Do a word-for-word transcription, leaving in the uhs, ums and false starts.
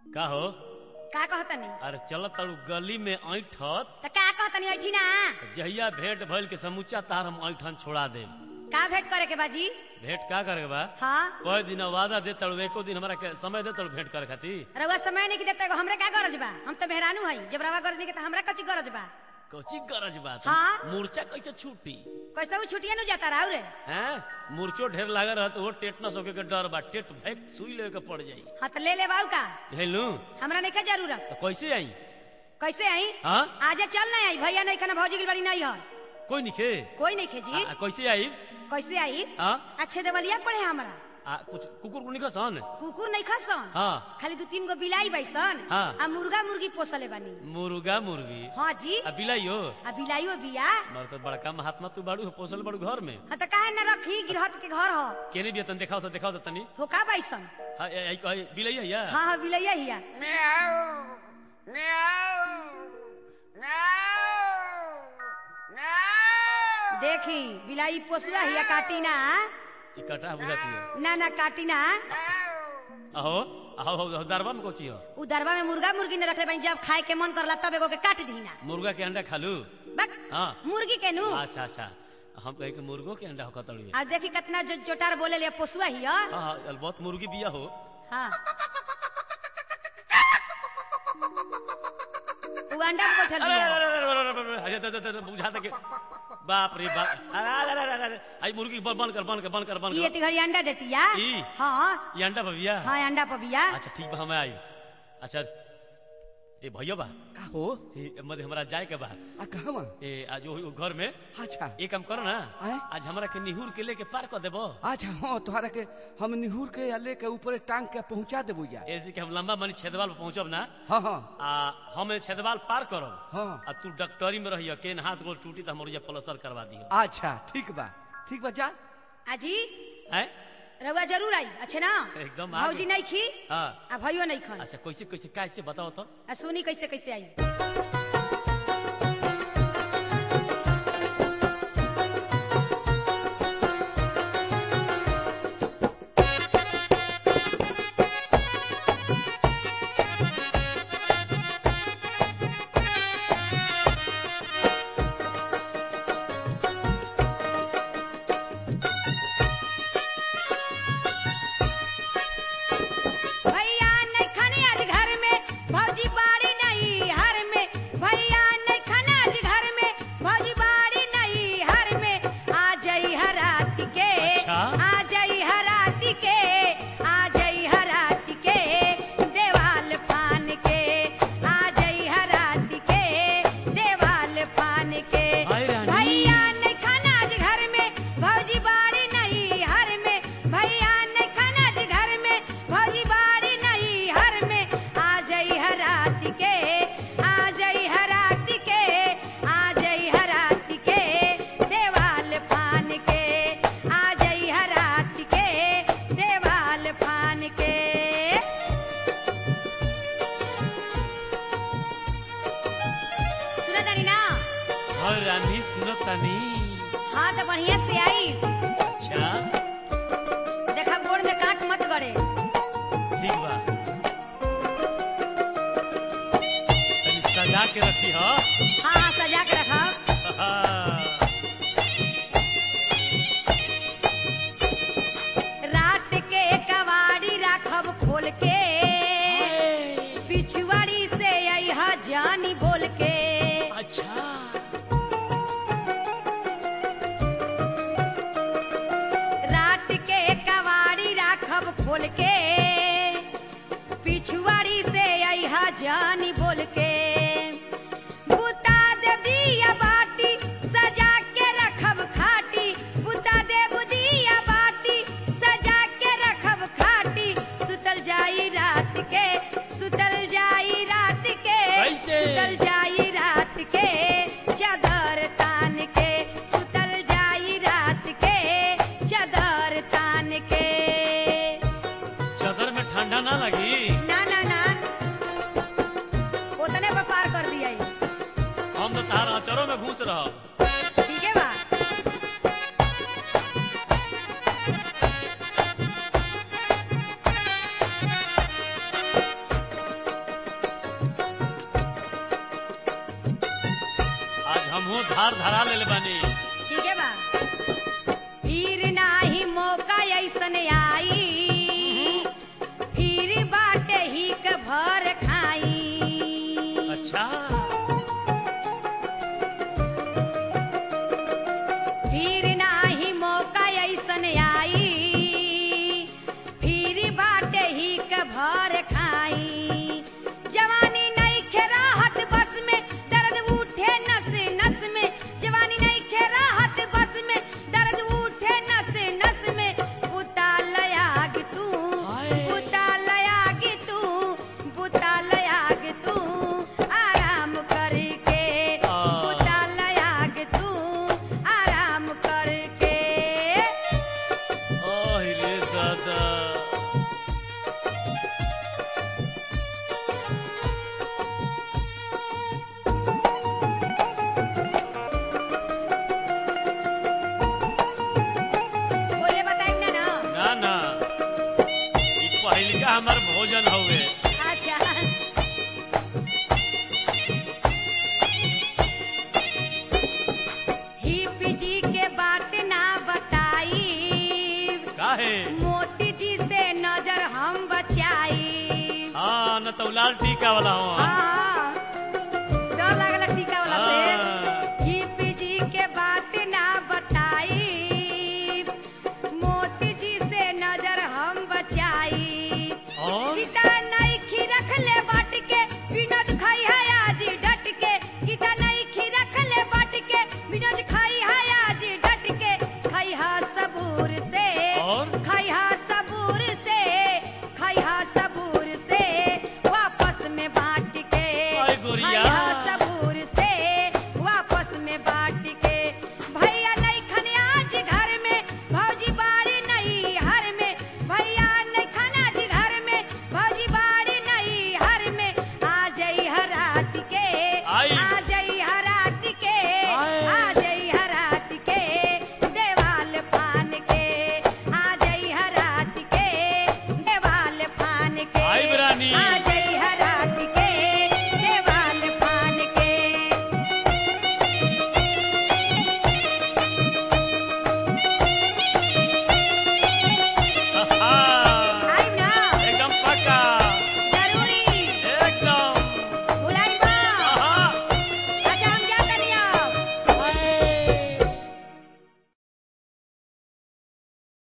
का हो का कहतनी? अरे चल तड़ू गली में ऐठत त का कहतनी ऐठी ना? जहिया भेंट भइल के समूचा तार हम ऐठन छोड़ा दे। का भेंट करे के बाजी? भेंट का करे के बा? हाँ कोई दिन वादा दे तड़ू एको दिन हमरा के समय दे तड़ू भेंट करे खातिर। रउआ समय नहीं कि देते एगो हमरे का गरज बा? हम तो मेहरानू हई, जब रउआ गरज नहीं के त हमरा कची गरज बा? कोची गरज बा? हाँ। मूर्छा कैसे छूटी? कैसे वो छुटिया नु जाता राव रे? हैं मूर्छो ढेर लागे रहत वो टेटनस होके के डर बा, टेट भैक सुई ले के पड़ जाई। हाँ तो ले ले बाऊ का? हेलू हमरा नहीं का जरूरत। तो कैसे आई? कैसे आई? हाँ आजे चल नहीं आई, भैया नहीं खाना भौजी की बड़ी नहीं है। कोई नहीं खे कोई नहीं खेजी। आ, कैसे आई? कैसे आई? हाँ अच्छे देवलिया पड़े हमरा। आ, कुछ कुकुर कुनी का सन? कुकुर नहीं खसन। हाँ खाली दो तीन गो बिलाई बैसन। हाँ। आ मुर्गा मुर्गी पोसले बानी। मुर्गा मुर्गी हाँ जी। आ बिलाइयो आ बिलाइयो बिया। मर तो बड़का महात्मा तू बाड़ू पोसल बाड़ू घर में। हाँ तो काहे न रखी, गिरहत के घर हो। केने दिया तन दिखाओ तो दिखाओ तो तनी। हो का बैसन? हां आई कहे बिलाइया या हाँ हाँ बिलाइया हिया। देखी बिलाई पोसुआ हिया, काटी ना। ई कटा बुझाती है ना ना काटी ना। आहो आहो हो दरबा में कोची हो? उ दरबा में मुर्गा मुर्गी ने रखले बानी, जब खाए के मन करला तब एगो के काट दी ना। मुर्गा के अंडा खालू? बक हां मुर्गी के नु। अच्छा अच्छा हम कहे के मुर्गो के अंडा हो कतड़ी। आ देखी कितना जो जोटार बोले ले पोसुआ हिया। हां हां बहुत मुर्गी बिया हो। हाँ उ अंडा में बैठल अरे हिया। अरे अरे अरे बुझाता के बाप रे बाप। अरे अरे अरे आई मुर्गी बंद कर बंद कर बंद कर बंद ये कर। ती घड़ी अंडा देती या? ई? हाँ ये अंडा बबिया? हाँ अंडा पबिया। अच्छा ठीक बा हम आई। अच्छा ए भैया बा का हो? ए मधे हमरा जाए के बा। आ कहवा? ए आज ओ घर में अच्छा एक काम करो ना, आए? आज हमरा के निहुर के लेके पार कर देबो। अच्छा हाँ तोहरा के हम निहुर के या लेके ऊपर टांग के पहुंचा देबो जा। ऐसे कि हम लंबा मानी छेदवाल पे पहुंचब ना, हाँ हाँ आ हम छेदवाल पार करब हाँ आ तू डॉक्टरी में रहियो, केन हाथ गोल टूटी त हमर ये प्लास्टर करवा दियो। अच्छा ठीक बा ठीक बा जा। आजी हैं रउआ जरूर आई, अच्छे ना? एकदम आ भौजी गई। नहीं खी हां आ भैयो नहीं खन। अच्छा कैसे कैसे कैसे बताओ तो। आ सुनी कैसे कैसे आई। भैया नहीं खाने आज घर में, भौजी बाड़ी नहीं हर में। भैया नहीं खाने आज घर में, भौजी बाड़ी नहीं हर में। आ जाई हरात के, अच्छा? आ जाई हरात के, आ जाई हरात के, देवाल फान के। आ जाई हरात के, देवाल फान के। हाय रानी। भैया नहीं खाना आज घर में, भौजी बाड़ी नहीं हर में। भैया नहीं खाना आज घर में, भौजी बाड़ी नहीं हर में। आ जाई हरात के, आ जाई हरात के, आ जाई हरात के, देवाल फान के। आ जाई हरात के, देवाल फान के। सुना तानी ना? हां रानी सुनत तानी। हाँ तो बढ़िया से आई। अच्छा देखा गोड़ में कांट मत गड़े। ठीक बा तनी सजा के रखी हो। हाँ हाँ सजा के रखा। रात के कवाड़ी राखब खोल के, पिछुआड़ी से अइहा जानी बोल के। अच्छा रात के कवाड़ी राखब खोल के, पिछुआड़ी से अइहा जानी बोल के। बुता देव दिया बाती, सजा के रखब खाटी। बुता देव दिया बाती, सजा के रखब खाटी। सुतल जाई रात के, सुतल जाई रात के, कैसे? सुतल जाई रात के, चादर तान के। सुतल जाई रात के, चादर तान के। चादर में ठंडा ना लगी? ना ना ना उतने पर पार कर दिया। हम तो तार अचरों में घुस रहा। ठीक है बा। हमहू धार धरा ले बानी। ठीक है बा। फिर नाही मौका ऐसन आई, फिर बाटे ही के भर खाई। अच्छा फिर नाही मौका ऐसन आई, फिर बाटे ही के भर खाई। जवानी नहीं खे राहत बस में, दर्द उठे नस नस में। जवानी नहीं खे राहत बस में, दर्द उठे नस नस में। बुता लयाग तू, बुता लयाग तू, बुता लयाग तू, आराम करके। बुता लयाग तू, आराम करके। ओह रे दादा। बोले बताई ना ना। ना ना ई पहिलका हमार भोजन हवे। अच्छा हिप्पी जी के बात ना बताई, काहे? मोती जी से नजर हम बचाई। हाँ न तो लाल टीका वाला हो। हाँ, डर लागला टीका वाला से। हाँ। हिप्पी जी के बात ना बताई, मोती जी से नजर हम बचाई। और सीता नहीं